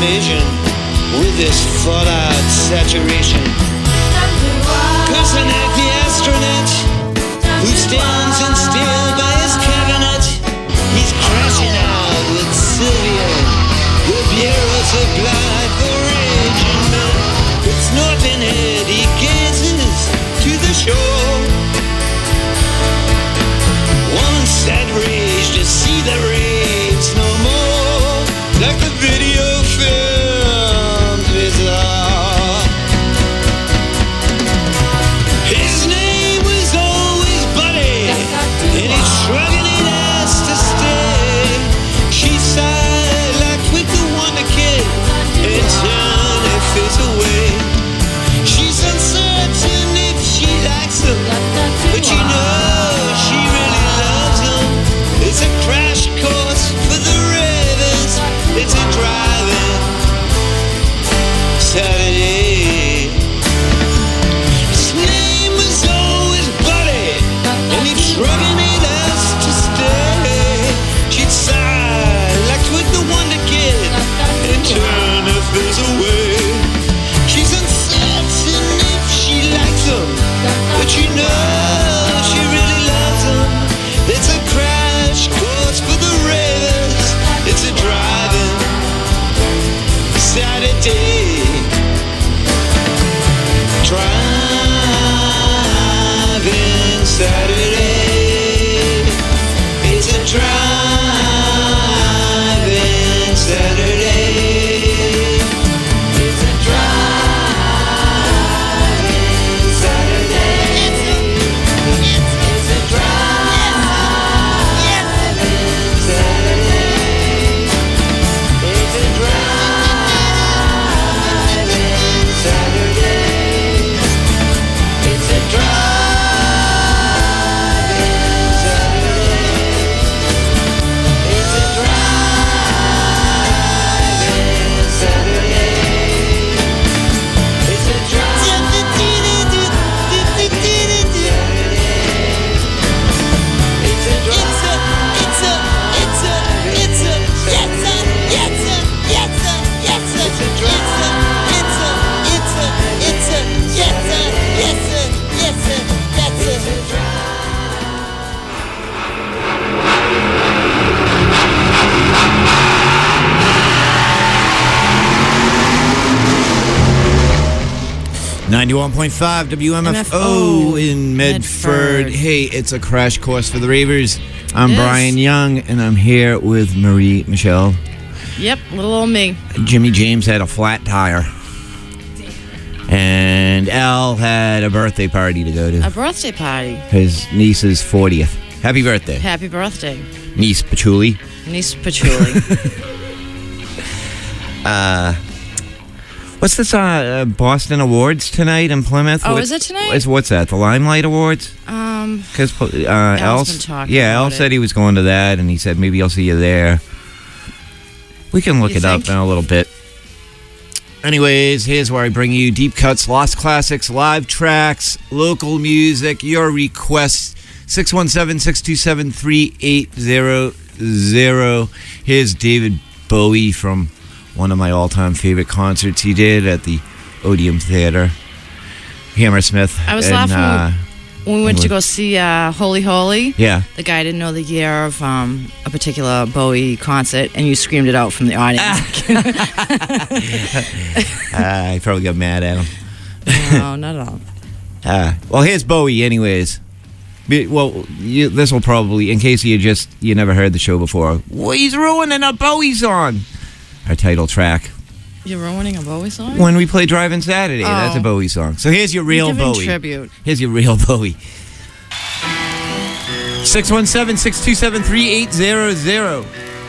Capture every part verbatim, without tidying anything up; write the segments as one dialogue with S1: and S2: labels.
S1: information with this fallout saturation. Kusanek, the astronaut, who stands in still by his cabinet, he's crashing out with Sylvia. The bureau supplied for raging men. It's north in head, he gazes to the shore. Once that rage to see the raves no more, like the video films we saw. His name was always Buddy, and he's shrugging it ass to stay. She sighed like quick to wonder kid, and turned her face away. She's uncertain if she likes him, but you know she really loves him. It's a crash course for the ravers. It's a driving Saturday. His name was always Buddy, and he'd shrugging it ass to stay. She'd sigh like Twig the Wonder Kid and turn her face away. She's uncertain if she likes him, but you know she really loves him. It's a crash course for the ravers. It's a driving Saturday. Driving Saturday. It's a driving Saturday. It's a driving Saturday. It's a, it's a driving Saturday. It's a driving Saturday. It's a driving Saturday. It's a driving Saturday. It's a driving It's a it's a it's a it's a it's a yes a yes a yes a yes a it's a it's a it's a it's a yes a yes a yes a that's a
S2: ninety-one point five W M F O
S3: M F O
S2: in Medford.
S3: Medford.
S2: Hey, it's a crash course for the ravers. I'm
S3: It is.
S2: Brian Young, and I'm here with Marie Michelle.
S3: Yep, little old me.
S2: Jimmy James had a flat tire. And Al had a birthday party to go
S3: A
S2: to.
S3: birthday party.
S2: His niece's fortieth. Happy birthday,
S3: Happy birthday,
S2: niece Patchouli.
S3: niece Patchouli.
S2: What's this, uh, uh, Boston Awards tonight in Plymouth?
S3: Oh,
S2: What-
S3: is it tonight?
S2: Is, what's that, the Limelight Awards?
S3: um,
S2: Because uh, Al,
S3: been talking
S2: yeah, Al
S3: about
S2: said
S3: it.
S2: he was going to that, and he said maybe I'll see you there. We can look
S3: You
S2: it up
S3: think?
S2: in a little bit. Anyways, here's where I bring you deep cuts, lost classics, live tracks, local music, your requests. six one seven, six two seven, three eight zero zero. Here's David Bowie from one of my all-time favorite concerts he did at the Odeon Theater. Hammersmith.
S3: I was
S2: and,
S3: laughing
S2: uh,
S3: when we went to
S2: what-
S3: go see uh, Holy Holy.
S2: yeah.
S3: The guy didn't know the year of um, a particular Bowie concert, and you screamed it out from the audience.
S2: Uh, I probably got mad at him.
S3: No, not at all.
S2: Uh, well, here's Bowie, anyways. Be- Well, you, this will probably, in case you just you never heard the show before. Well, he's ruining a Bowie song. Our title track.
S3: You're ruining a Bowie song?
S2: When we play Driving Saturday, that's a
S3: Oh.
S2: Bowie song. So here's your real
S3: You're giving
S2: Bowie.
S3: tribute.
S2: Here's your real Bowie. six one seven, six two seven, three eight zero zero.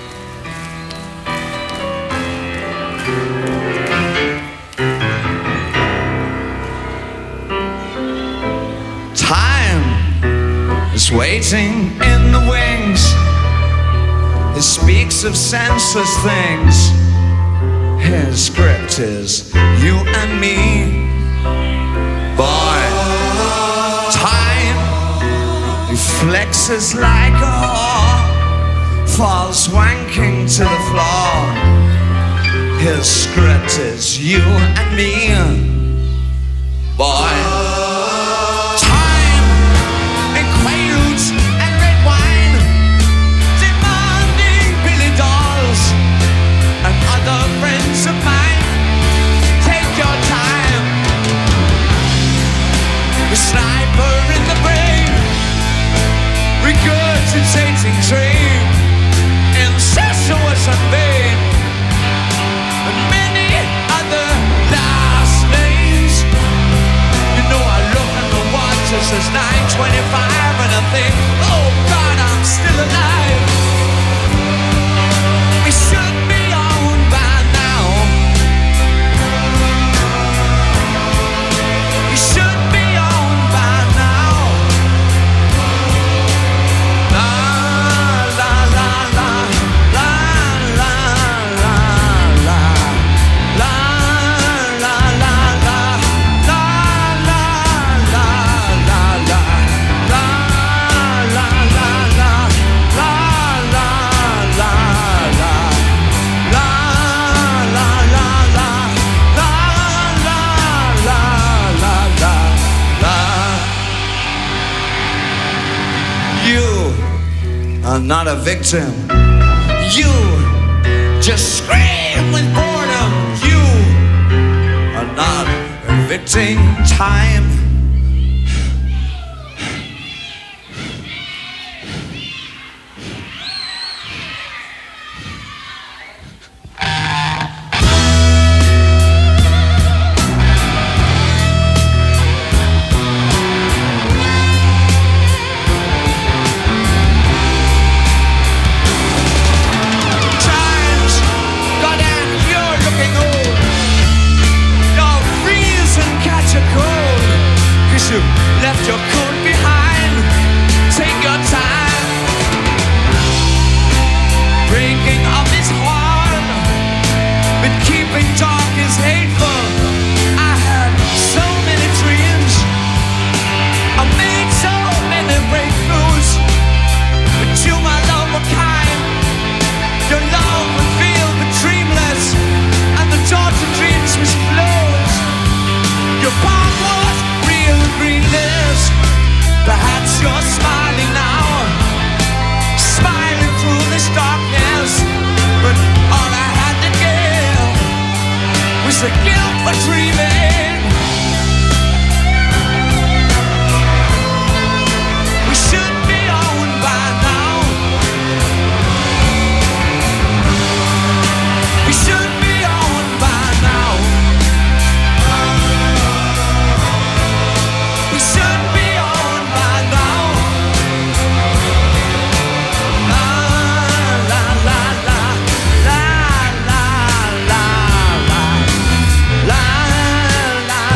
S1: Time is waiting in the wings. It speaks of senseless things. His script is you and me. Boy, time, he flexes like a whore, falls wanking to the floor. His script is you and me, boy. Time and quaaludes and red wine, demanding Billy dolls and other friends of mine. Take your time. The sniper in the brain, regurgitating train, incestuous and vain, and many other last names. You know I look at the watch, it says nine twenty-five, and I think, oh God, I'm still alive. We should be on by now. We should be on by now. La la la la la la la la la la la la la la la la la la are not a victim. You just scream with boredom. You are not evicting time. Left your coat behind. Take your time. Breaking up is hard, but keeping dark is hateful. I had so many dreams, I made so many breakthroughs, but you, my love, were kind. Your love would feel but dreamless, and the door to dreams was closed. Your path was real greenness. Perhaps you're smiling now, smiling through this darkness, but all I had to give was the guilt for dreaming. We should be on by now. We should be on by now. We should be on by now. La la la la la la la la la la la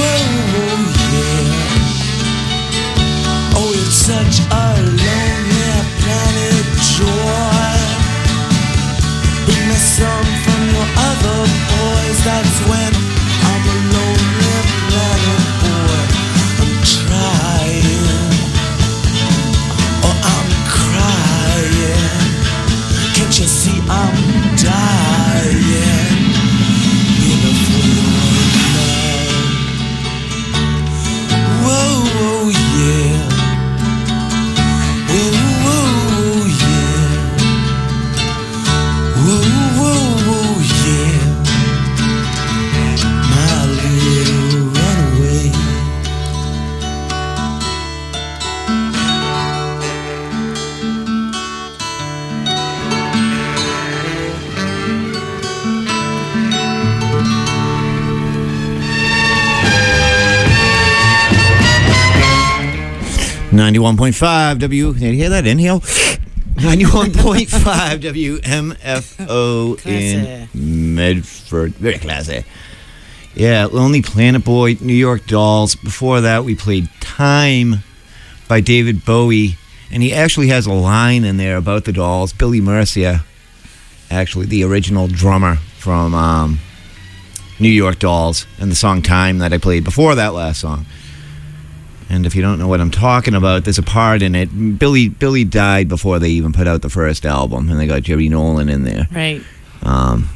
S1: yeah. Oh, it's such a lonely planet, joy. Bring me some from your other boys. That's when I'm a lonely planet boy. I'm trying, or I'm crying. Can't you see I'm dying in a foreign land? Whoa, whoa, yeah. Whoa, whoa, yeah. Whoa, whoa, whoa, yeah. My little runaway.
S2: ninety-one point five W. Did you hear that? Inhale. ninety-one point five W M F O in Medford. Very classy. Yeah, Lonely Planet Boy, New York Dolls. Before that, we played Time by David Bowie. And he actually has a line in there about the Dolls. Billy Murcia, actually the original drummer from um, New York Dolls, and the song Time that I played before that last song. And if you don't know what I'm talking about, there's a part in it. Billy Billy died before they even put out the first album, and they got Jerry Nolan in there.
S3: Right.
S2: Um,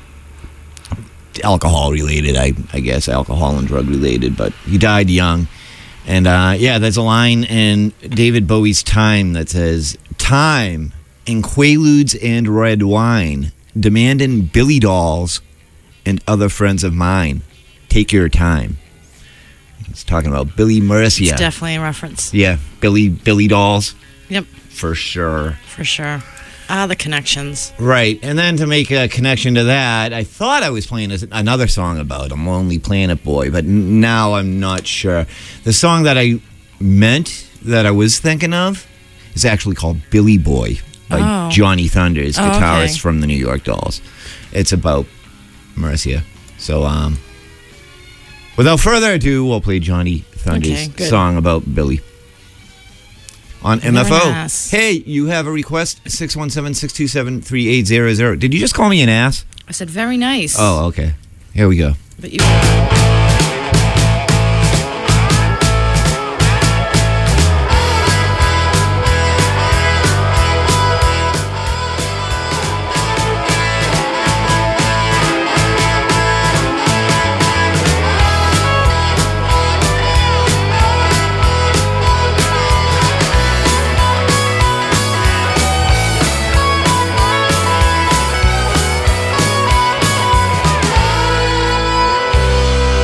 S2: alcohol related, I, I guess, alcohol and drug related, but he died young. And uh, yeah, there's a line in David Bowie's Time that says, "Time and Quaaludes and red wine, demanding Billy dolls and other friends of mine. Take your time." It's talking about Billy Murcia.
S3: It's definitely a reference.
S2: Yeah, Billy Billy dolls.
S3: Yep.
S2: For sure.
S3: For sure. Ah, the connections.
S2: Right, and then to make a connection to that, I thought I was playing another song about a Lonely Planet Boy, but now I'm not sure. The song that I meant, that I was thinking of, is actually called Billy Boy by
S3: Oh.
S2: Johnny Thunders,
S3: Oh,
S2: guitarist
S3: okay.
S2: from the New York Dolls. It's about Murcia. So, um, without further ado, we'll play Johnny Thunders'
S3: Okay, good.
S2: song about Billy. On M F O.
S3: You're an ass.
S2: Hey, you have a request? six one seven, six two seven, three eight zero zero. Did you just call me an ass?
S3: I said very nice.
S2: Oh, okay. Here we go.
S3: But you.
S1: Whoa,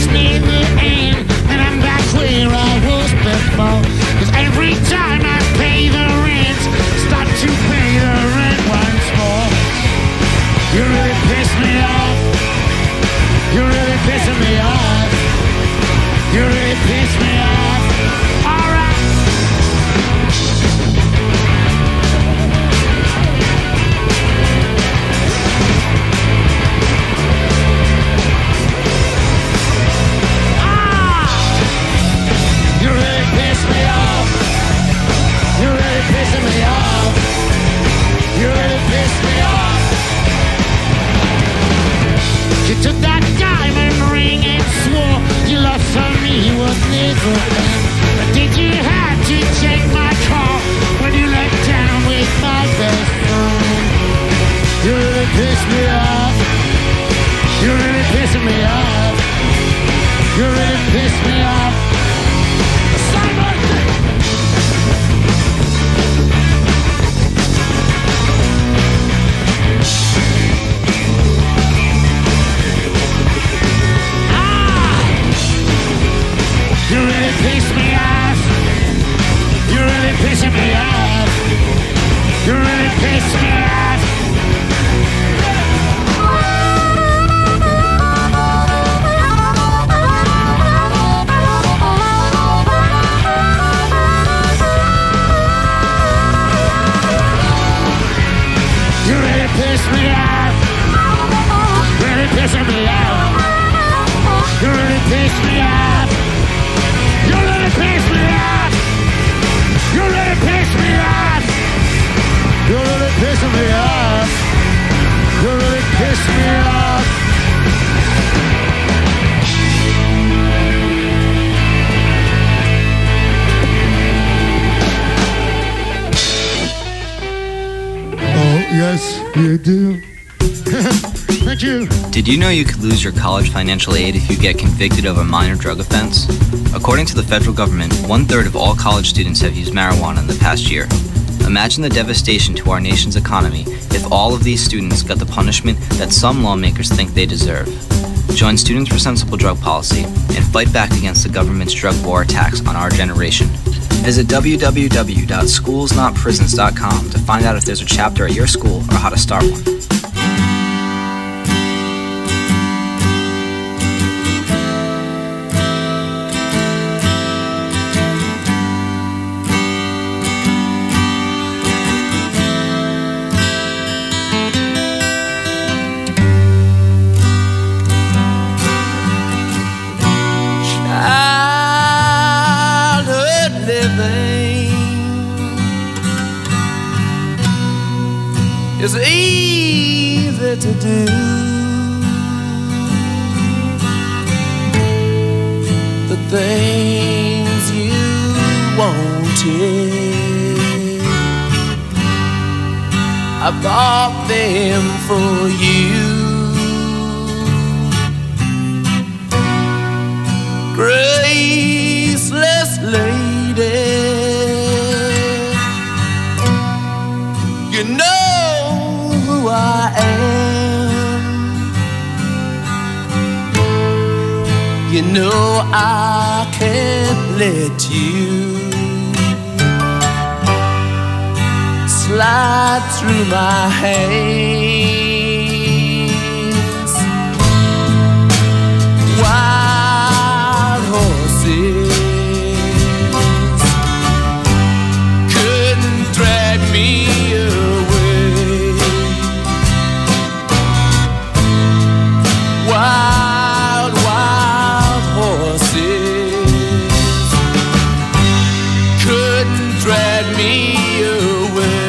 S4: just near the end, and I'm back where I was before. Cause every time I pay the rent, start to pay the rent once more. You really piss me off. You really pissing me off. You really piss me off. Alright. Ah! You really piss me off. You really pissing me off. You really piss me off. You took that diamond ring and swore your love for me would never end. But did you have to take my call when you let down with my best friend? You really pissed me off. You really pissing me off. You really pissed me off. Simon! You really piss me off. You really pissing me off. You really piss me off. You really piss me off. Really pissing me off. You really piss me off. You really piss me off. You really piss me off. You really pissing me off. You really piss me off. Oh, yes, you do. Thank you.
S5: Did you know you could lose your college financial aid if you get convicted of a minor drug offense? According to the federal government, one-third of all college students have used marijuana in the past year. Imagine the devastation to our nation's economy if all of these students got the punishment that some lawmakers think they deserve. Join Students for Sensible Drug Policy and fight back against the government's drug war attacks on our generation. Visit w w w dot schools not prisons dot com to find out if there's a chapter at your school or how to start one.
S1: It's easy to do. The things you wanted, I bought them for you. Graceless lady, you know who I am. You know I can't let you slide through my hands. Wild horses couldn't drag me away. Wild, wild horses couldn't drag me away.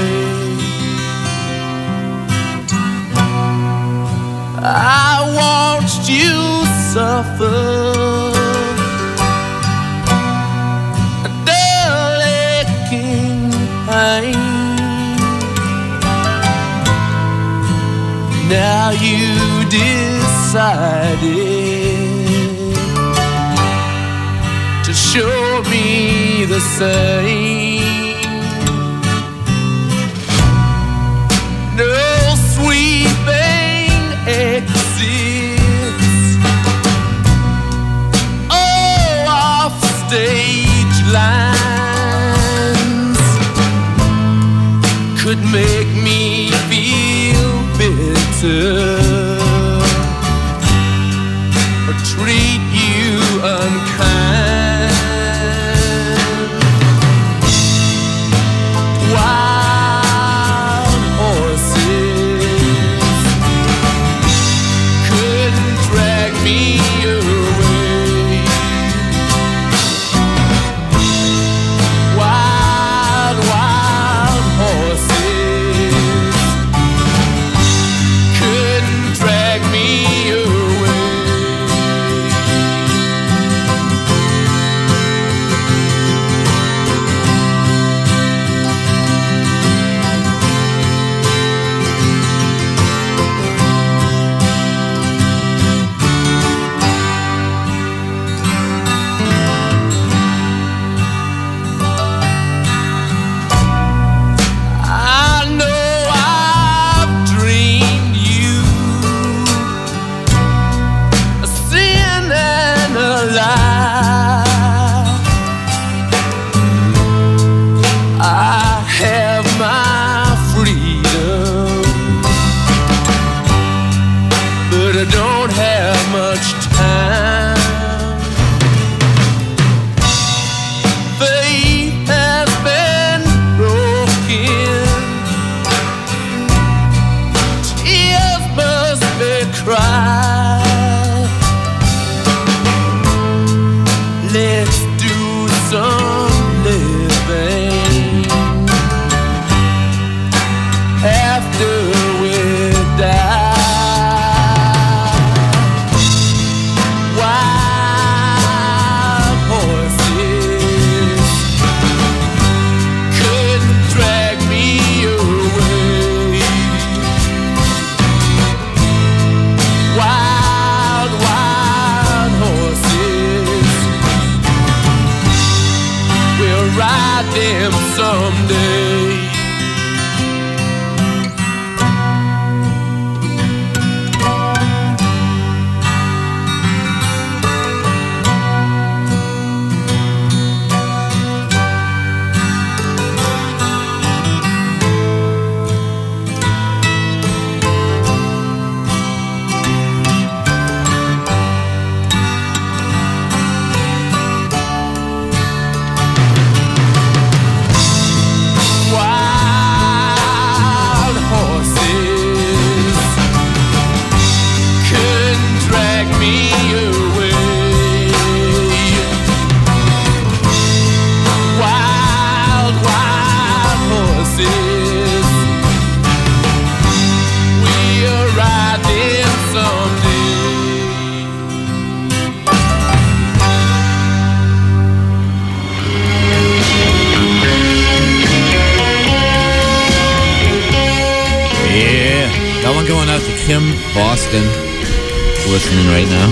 S1: I watched you suffer a dull aching pain. Now you decided to show me the same. No sweeping exits but I don't have much time. Faith has been broken. Tears must be cried. Let's do some living after we die. Wild horses couldn't drag me away. Wild, wild horses, we'll ride them someday. Wild horses couldn't drag me away. Wild, wild horses, we'll ride them someday.
S2: Yeah. That one going out to Kim Boston, listening right now.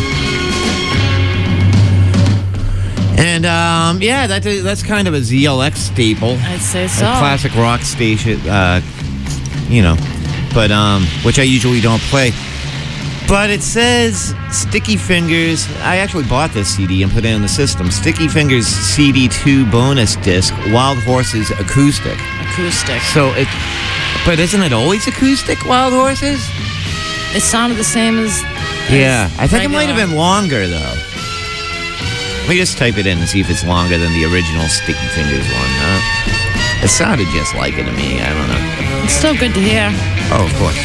S2: And um, yeah, that, that's kind of a Z L X staple.
S3: I'd say
S2: A
S3: so.
S2: classic rock station, uh, you know, but um, which I usually don't play. But it says Sticky Fingers. I actually bought this C D and put it in the system. Sticky Fingers C D two bonus disc, Wild Horses acoustic.
S3: Acoustic.
S2: So it, but isn't it always acoustic, Wild Horses?
S3: It sounded the same as.
S2: Yeah, I think it might have
S3: regular.
S2: been longer though. Let me just type it in and see if it's longer than the original Sticky Fingers one. Huh? It sounded just like it to me. I don't know.
S3: It's still good to hear.
S2: Oh, of course.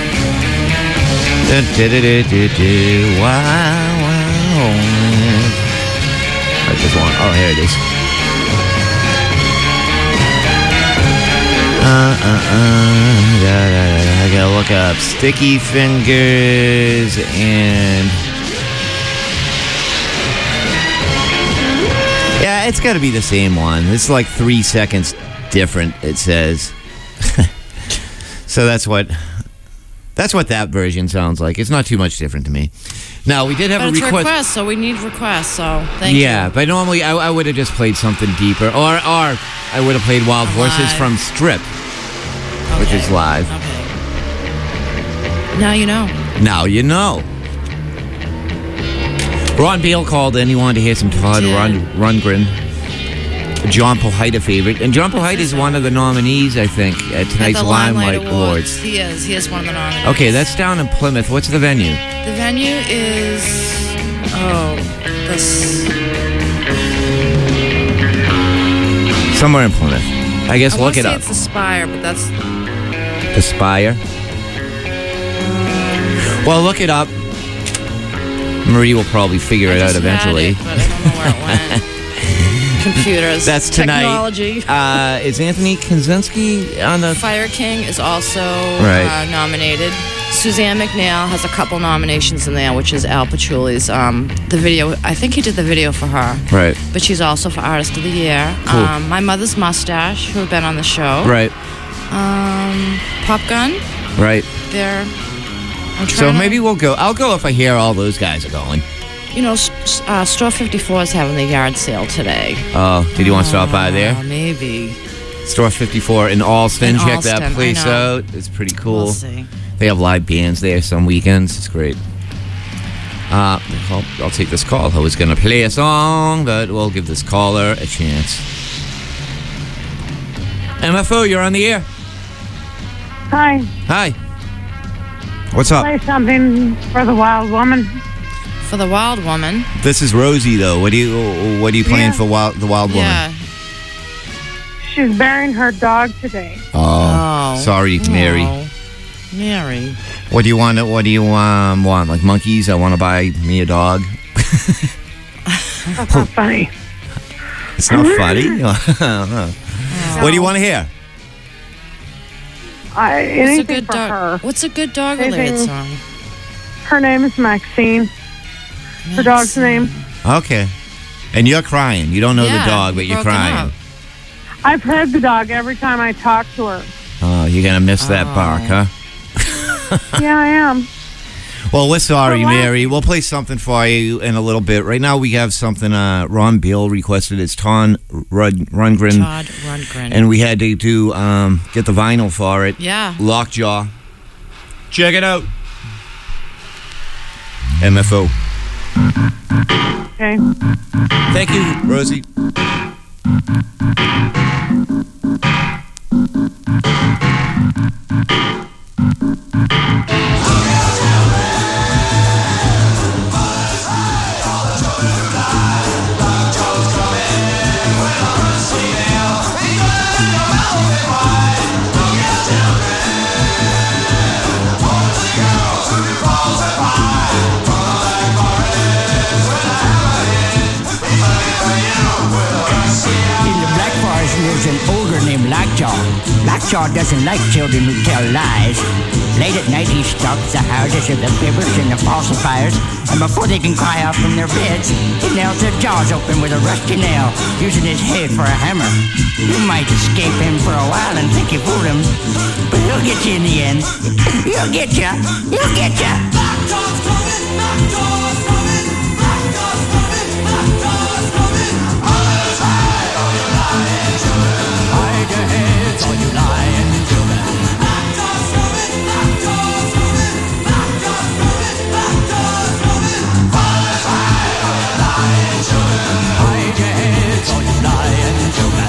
S2: Du-du-du-du-du-du. Wow, wow. I just want. Oh, here it is. Uh, uh, uh. Da, da, da, da. I gotta look up Sticky Fingers and. Yeah, it's gotta be the same one. It's like three seconds different, it says. So that's what. That's what that version sounds like. It's not too much different to me. Now, we did have
S3: But
S2: a
S3: it's
S2: request.
S3: request, so we need requests. So thank
S2: yeah,
S3: you.
S2: but normally I, I would have just played something deeper. Or or I would have played Wild Horses
S3: Live.
S2: from Strip, which is
S3: Okay.
S2: live.
S3: Okay. Now you know.
S2: Now you know. Ron Beal called in. He wanted to hear some Todd
S3: Did.
S2: Run, Rundgren. John Pohita favorite. And John Pohita is one of the nominees, I think, at
S3: At
S2: tonight's
S3: the
S2: Limelight
S3: Limelight
S2: Awards.
S3: He is. He is one of the nominees.
S2: Okay, that's down in Plymouth. What's the venue?
S3: The venue is. Oh, this.
S2: Somewhere in Plymouth. I guess
S3: I
S2: look
S3: wanna
S2: it
S3: say
S2: up.
S3: It's the Spire, but that's.
S2: Aspire. Well, look it up. Marie will probably figure
S3: I
S2: it out
S3: just had
S2: eventually.
S3: it, but I don't know where it went. Computers.
S2: That's tonight.
S3: Technology.
S2: Uh, is Anthony Kaczynski on the?
S3: Fire King is also
S2: Right.
S3: uh, nominated. Suzanne McNeil has a couple nominations in there, which is Al Pachuli's. Um, the video, I think he did the video for her.
S2: Right.
S3: But she's also for Artist of the Year.
S2: Cool.
S3: Um, My Mother's Mustache, who have been on the show.
S2: Right.
S3: Um, Pop Gun,
S2: Right.
S3: they're. I'm
S2: So
S3: trying to-
S2: maybe we'll go. I'll go if I hear all those guys are going.
S3: You know, s- s- uh, Store fifty-four is having the yard sale today.
S2: Oh, did you want to stop by there?
S3: Uh, maybe.
S2: Store fifty-four in Alston.
S3: In
S2: Check
S3: Alston,
S2: that
S3: I
S2: place
S3: know.
S2: out. It's pretty cool.
S3: We'll see.
S2: They have live bands there some weekends. It's great. Uh, I'll, I'll take this call. I was going to play a song, but we'll give this caller a chance. M F O, you're on the air.
S6: Hi.
S2: Hi. What's up?
S6: Play something for the wild woman.
S3: For the wild woman.
S2: This is Rosie, though. What do you What are you playing
S6: Yeah.
S2: for wild, the wild woman?
S3: Yeah.
S6: She's burying her dog today.
S2: Oh,
S3: Oh.
S2: sorry, Mary.
S3: Oh, Mary.
S2: What do you want? What do you um, want? Like monkeys? I want to buy me a dog.
S6: That's not funny.
S2: It's not funny. What do you want to hear?
S6: I,
S3: What's a
S6: anything
S3: good
S6: for
S3: dog?
S6: her.
S3: What's a good dog related
S6: Anything-
S3: song?
S6: Her name is Maxine. Her dog's name.
S2: Okay. And you're crying. You don't know
S3: Yeah,
S2: the dog, but you're
S3: broken
S2: crying.
S3: up.
S6: I've heard the dog every time I talk to her.
S2: Oh, you're gonna miss that bark, huh?
S6: Yeah, I am.
S2: Well, we're sorry,
S6: For what?
S2: Mary. We'll play something for you in a little bit. Right now, we have something uh, Ron Beal requested. It's Ton Rud- Rundgren.
S3: Todd Rundgren.
S2: And we had to do um, get the vinyl for it.
S3: Yeah.
S2: Lockjaw. Check it out. M F O.
S6: Okay.
S2: Thank you, Rosie.
S7: In the Black Forest lives an ogre named Lockjaw. Lockjaw doesn't like children who tell lies. Late at night he stalks the houses of the fibbers and the falsifiers, and before they can cry out from their beds, he nails their jaws open with a rusty nail, using his head for a hammer. You might escape him for a while and think you fooled him, but he'll get you in the end. He'll get you. He'll get you.
S8: Lockjaw's coming, Lockjaw's coming, Lockjaw's coming, Lockjaw's coming. Hide all your lying children.
S7: Hide your heads, all you lying children.
S8: Lockjaw's coming, Lockjaw's coming, Lockjaw's coming, Lockjaw's coming. Hide all your lying children.
S7: Hide your heads, all you lying children.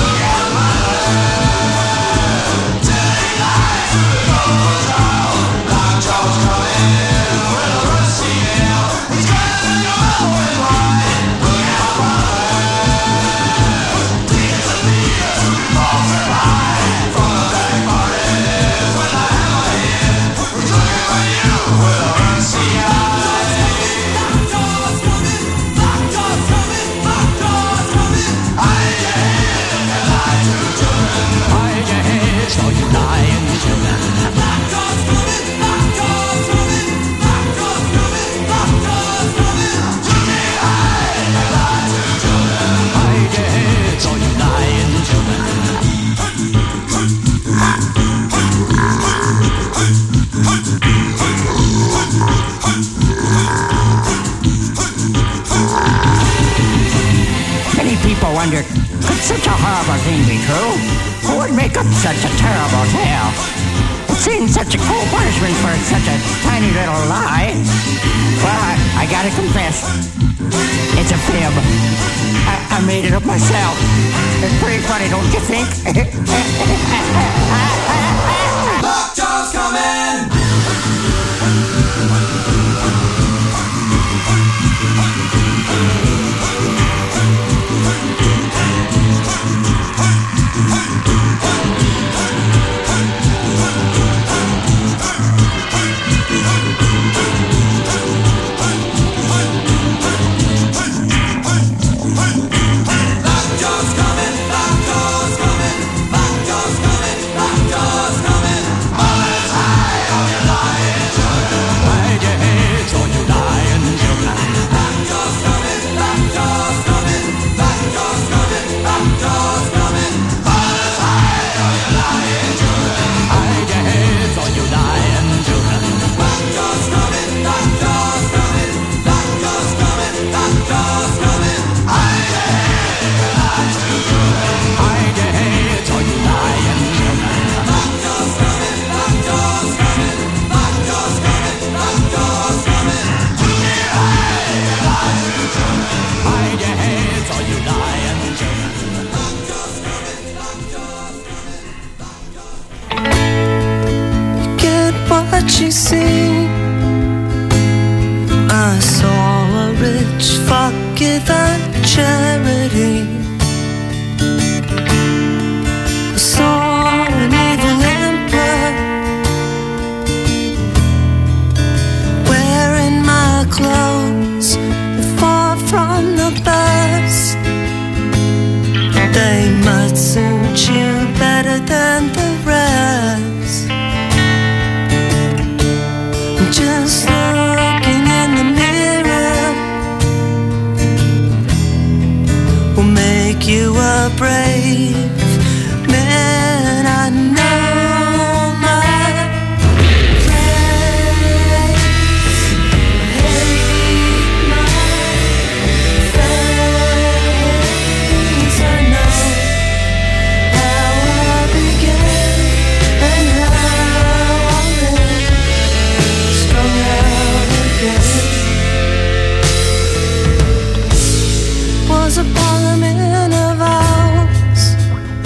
S8: Lockjaw's coming with a rusty nail. He's cutting your mouth with wine. Look out, brother. These are the years we fall survive. From the black forest with a hammer in. We're looking for you with a rusty eye. Lockjaw's coming, Lockjaw's coming, Lockjaw's coming. Hide your head and you lie to children.
S7: Hide your heads, all you lying children.
S8: Lockjaw's coming, Lockjaw's coming, Lockjaw's coming, Lockjaw's coming. Jimmy, hide and you lie to children.
S7: Hide your heads, all you lying children. Many people wonder, could such a horrible thing be true? Who would make up such a terrible tale? It seems such a cruel punishment for such a tiny little lie. Well, I, I gotta confess, it's a fib. I, I made it up myself. It's pretty funny, don't you think?
S8: Lockjaw's coming. Lockjaw's coming, Lockjaw's coming, Lockjaw's coming, Lockjaw's
S9: I saw a rich fuck give a charity. I saw an evil emperor wearing my clothes far from the best. They might suit you better than the rest. Just looking in the mirror will make you a brave man. I know my place. Hate my face. I know how I began and how I live. Strung out again. Was a parliament of ours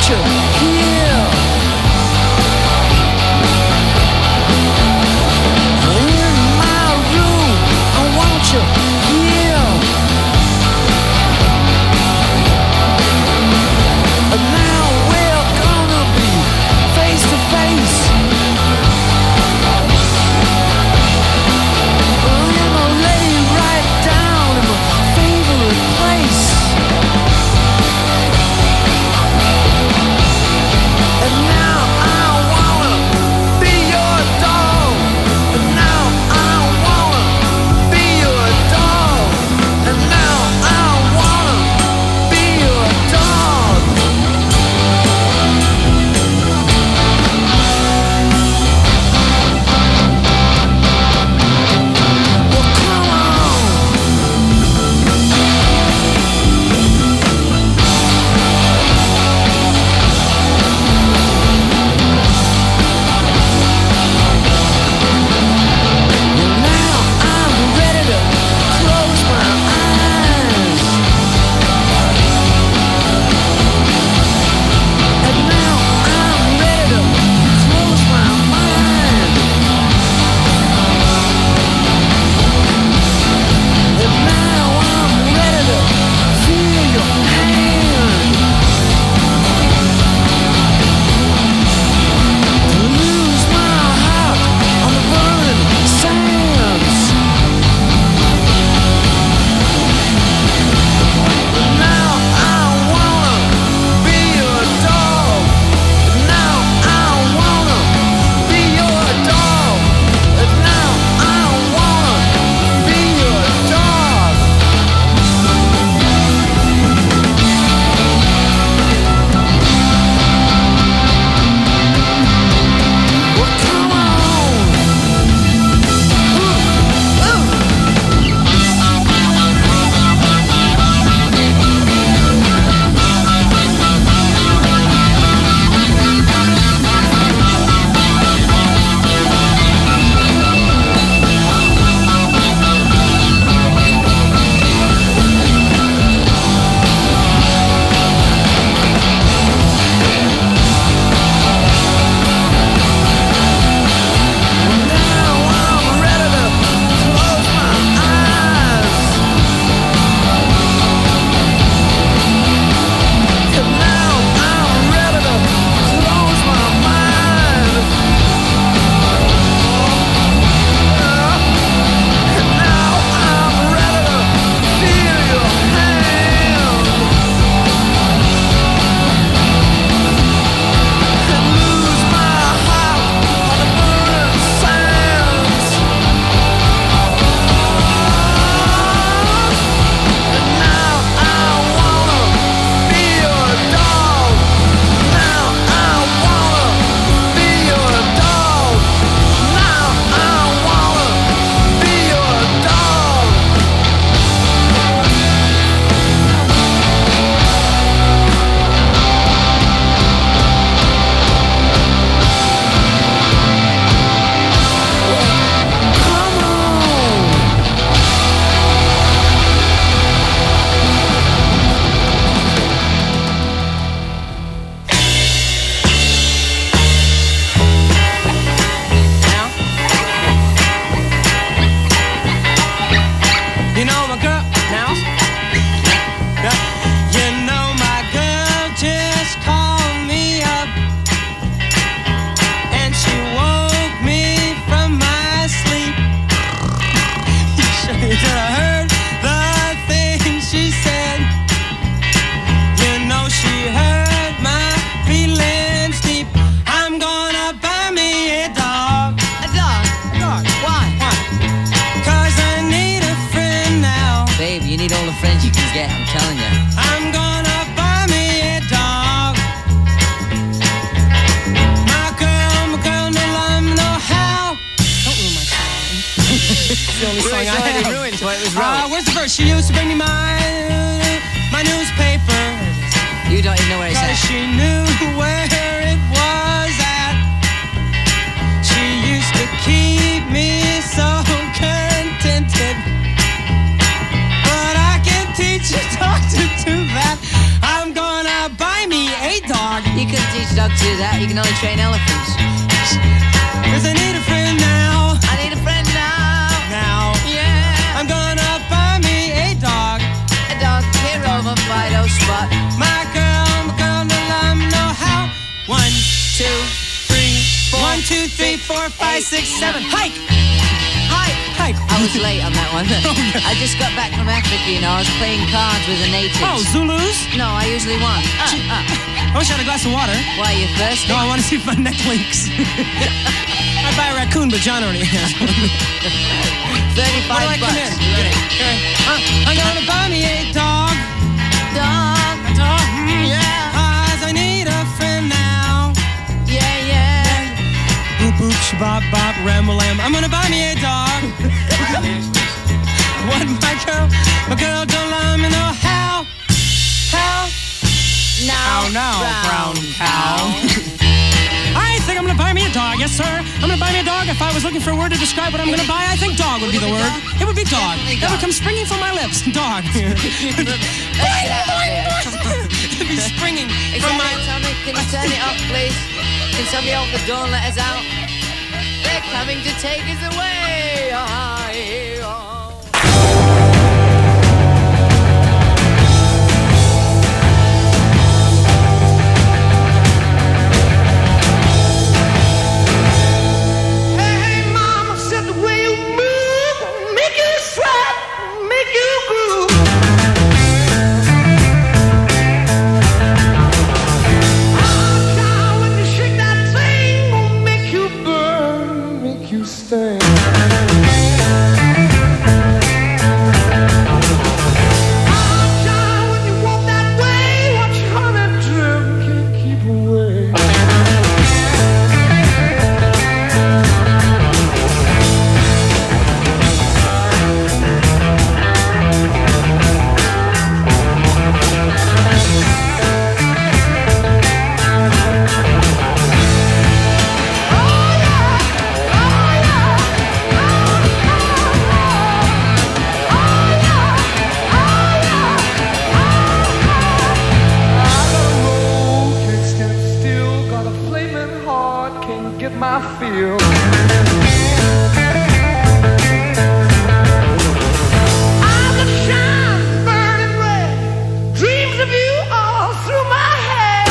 S9: you here? In my room, I want you here. And now we're gonna be face to face. I'm gonna lay right down in my favorite place. And now I wanna be your dog. And now I wanna be your dog. And now I wanna be your dog. Well, come on. Well, now I'm ready to close my eyes. And now I'm ready to close my mind. And now I'm ready to feel your hand. To lose my heart on the burning sands. And now I wanna be your dog. And now I wanna be your dog. And now I wanna be your dog. Well, come on. Ooh, ooh. Now I'm ready to close my eyes. And now I'm ready to close my mind. And now I'm ready to feel your hand. And lose my heart on the burning sands. And now I wanna be your dog. Now I wanna be your dog. Now I wanna be your dog. Come on.
S1: You know my girl now. Yeah. You know my girl just called me up, and she woke me from my sleep. She said I heard the things she said. You know she hurt my feelings deep. I'm gonna buy me a dog.
S3: A dog. Dog. Why?
S1: Why? 'Cause I need a friend now.
S10: Babe, you need all the friends you can get, I'm telling you.
S1: I'm gonna buy me a dog. My girl, my girl, no love, no how. Don't ruin my song. It's the only song I have.
S10: Ruined, but it was
S1: Uh,
S10: wrong.
S1: where's the verse? She used to bring me my my newspaper.
S10: You don't even know where it's
S1: 'Cause
S10: at.
S1: she knew where it was at. She used to keep me so contented. But I can teach a dog to do that. I'm gonna buy me a dog.
S10: You dog to do that. You can only train elephants.
S1: Cause I need a friend now.
S10: I need a friend now.
S1: Now.
S10: Yeah.
S1: I'm gonna buy me a dog.
S10: A dog here over Fido Spot.
S1: My girl, my girl, no let me know how. One, two, three, four. One, two, three, four, five, six, seven. Hike!
S10: Hi.
S1: Hike!
S10: I was late on that one. I just got back from Africa, you know. I was playing cards with the natives.
S1: Oh, Zulus?
S10: No, I usually won. Uh, uh.
S1: I wish I had a glass of water.
S10: Why, you thirsty?
S1: No, I want to see if my neck links. I'd buy a raccoon, but John already has one.
S10: thirty-five
S1: Where do I
S10: bucks.
S1: come in?
S10: You ready?
S1: Here. Uh, I'm gonna buy me a dog.
S10: Dog.
S1: A dog? Mm.
S10: Yeah.
S1: Cause I need a friend now.
S10: Yeah, yeah.
S1: Boop, boop, shabop, bop, ram, lamb. I'm gonna buy me a dog. What, my girl? My girl don't let me know how. How?
S10: Now,
S1: How now, brown cow? I think I'm gonna buy me a dog, yes sir. I'm gonna buy me a dog. If I was looking for a word to describe what I'm gonna buy, I think dog would be the word. It would be dog.
S10: Definitely
S1: That would
S10: dog.
S1: come springing from my lips. Dog.
S10: Let's get out of here.
S1: It'd be springing from my...
S10: Exactly, Tommy. Can you turn it up, please? Can somebody open the door and let us out? They're coming to take us away. I, oh.
S9: Hey, mama said the way you move make you sweat, make you groove. Oh, child, when you shake that thing, gonna make you burn, make you sting. Oh, child, when you walk that way, watch honey drip, can't keep away. My feel. I'm the shine burning red. Dreams of you all through my head.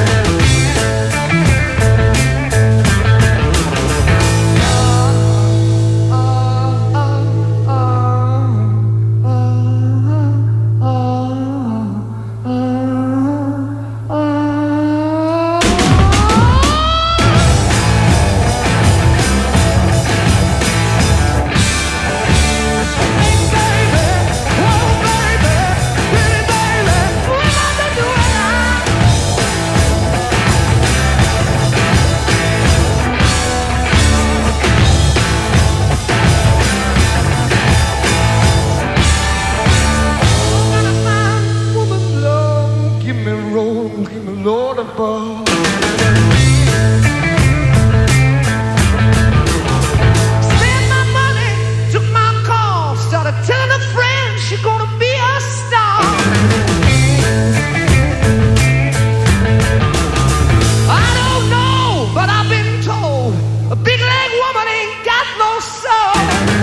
S9: Oh, oh, oh, oh, oh, oh, oh, oh. Lord above. Spent my money, took my call, started telling her friends she's gonna be a star. I don't know, but I've been told a big leg woman ain't got no soul.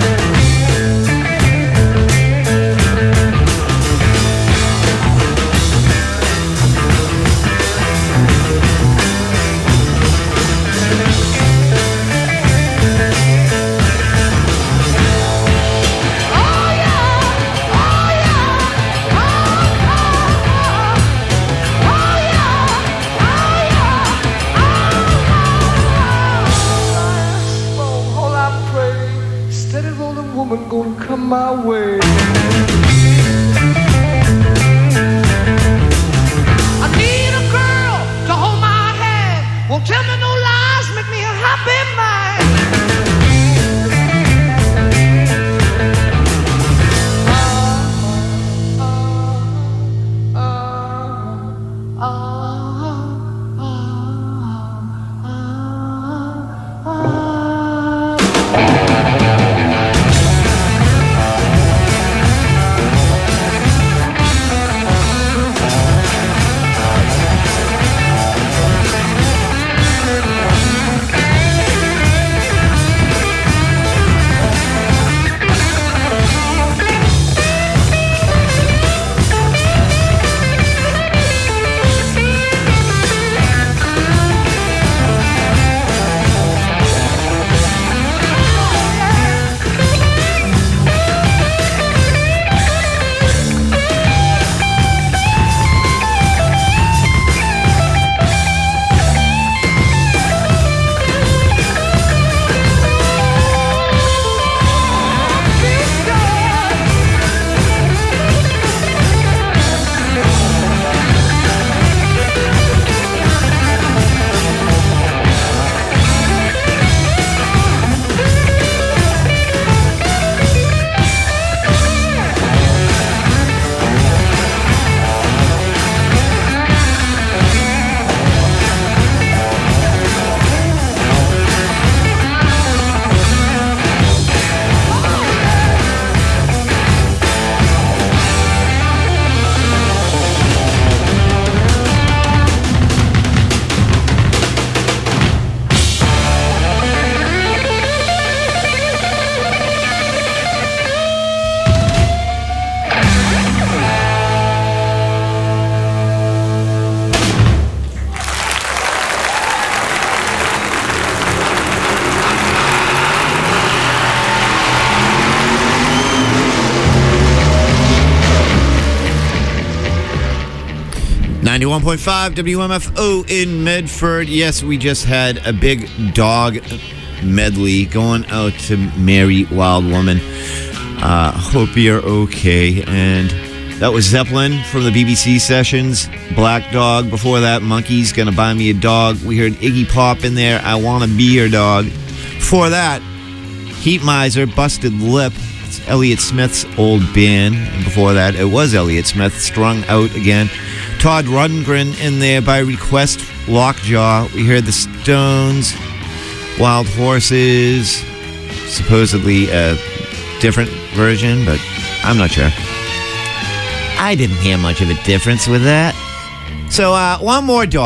S9: Woman gonna come my way. I need a girl to hold my hand. Won't tell me no lies, make me a happy man.
S2: ninety-one point five W M F O in Medford. Yes, we just had a big dog medley going out to Mary Wild Woman. Uh, hope you're okay. And that was Zeppelin from the B B C sessions. Black Dog. Before that, Monkey's Gonna Buy Me a Dog. We heard Iggy Pop in there. I Wanna Be Your Dog. Before that, Heat Miser, Busted Lip. It's Elliott Smith's old band. And before that, it was Elliott Smith, Strung Out Again. Todd Rundgren in there by request. Lockjaw. We heard the Stones. Wild Horses. Supposedly a different version, but I'm not sure. I didn't hear much of a difference with that. So, uh, one more dog.